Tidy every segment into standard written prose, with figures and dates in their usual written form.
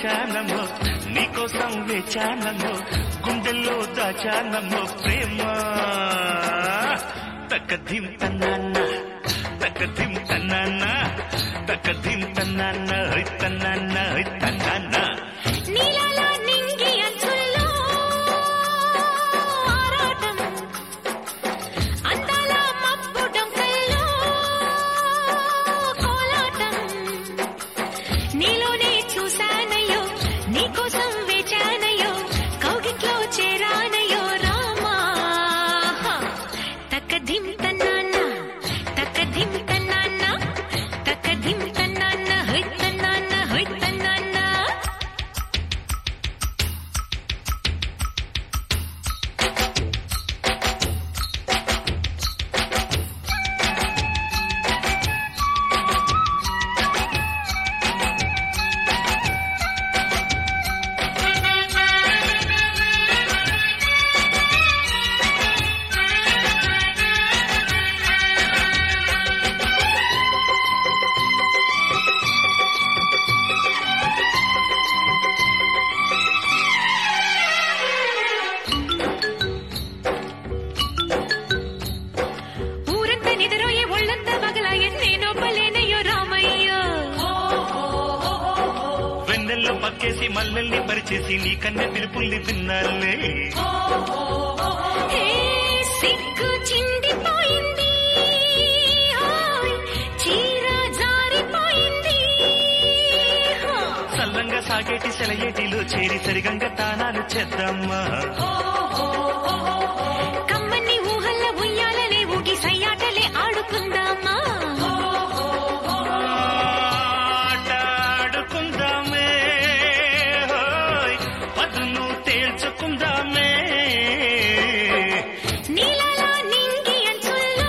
చూశానమ్మో నీకోసం వేచానమ్మో గుండెల్లో దాచానమ్మో ప్రేమ తక్కధిం తన్నాన్న తక్కధిం తన్నాన్న తక్కధిం తన్నాన్న హై తన్నాన్న హై తన్నాన్న నీలాలా నింగి అంచుల్లో ఆరాటం అందాల మబ్బు డొంకల్లో కోలాటం నీలోనే చూశానయ్యో నీకోసం వేచానయ్యో కౌగిట్లో చేరానయ్యో రామా తక్కధిం తన్నాన్న తక్కధిం తన్నాన్న తక్కధిం తన్నాన్న హై తన్నాన్న హై తన్నాన్న వెన్నెల్లో పక్కేసి మల్లెల్ని పరిచేసి నీ కన్నె పిలుపుల్ని విన్నాలే సిగ్గు చిందిపోయింది చీర జారిపోయింది సల్లంగా సాగేటి సెలయేటిలో చేరి సరిగంగా తానాలు చేద్దామా కమ్మని ఊహల్ల ఉయ్యాలలే ఊగి సయ్యాటలే ఆడుకుందామా ఆడుకుందామే పదును తేల్చుకుందామే నీలాలా నింగి అంచుల్లో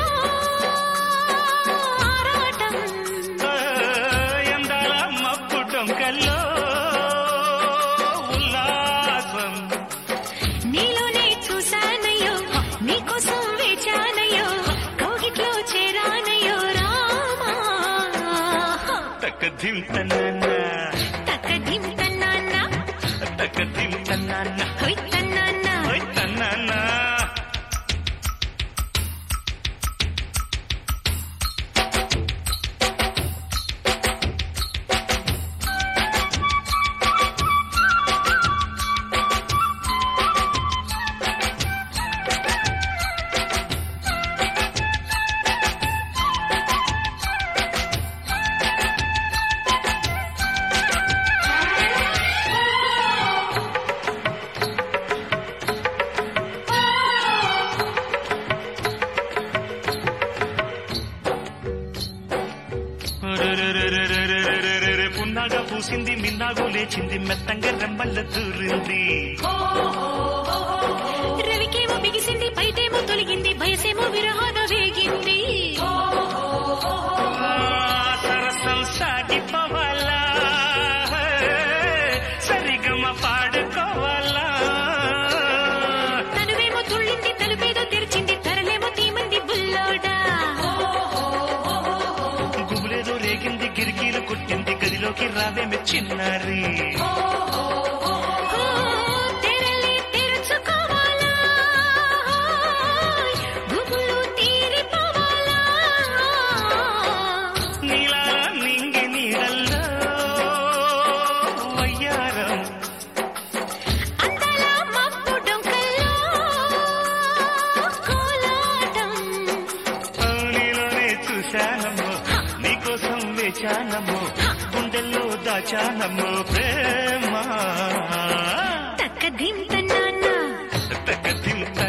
ఆరాటం ఎందాల మబ్బు డొంకల్లో ఉల్లాసం నీలోనే చూశానయ్యో నీకోసం వేచానయ్యో కౌగిట్లో చేరానయ్యో రామా తక్కధిం తన్నాన్న తక్కధిం తన్నాన్న తక్కధిం తన్నాన్న హొయ్ తన్నాన్న హై తన్నాన్న పున్నాగా పూసింది మిన్నాగు లేచింది మెత్తంగా రెమ్మల్ల దూరింది రవికేమో బిగిసింది పైటేమో తొలగింది భయసేమో విరహాన వేగింది సరసం సాగిపోవాలా సరిగమ పాడుకోవాలా తనువేమో తుళ్ళింది తలుపేదో తెరిచింది తరలేమో తీమంది బుల్లోడా గుబులేదో రేగింది గిరికీలు కొట్టింది గదిలోకి రావేమి చిన్నారి తెరలి తెరుచుకోవాలా గుబులు తీరిపోవాలా నీలా నింగి నీడల్లో వయ్యారం అందాల మబ్బు డొంకల్లో కోలాటం నీలోనే చూశానమ్మో నీకోసం వేచానమ్మో గుండెల్లో దాచానమ్మో ప్రేమ తక్కధిం తన్నాన్న తక్కధిం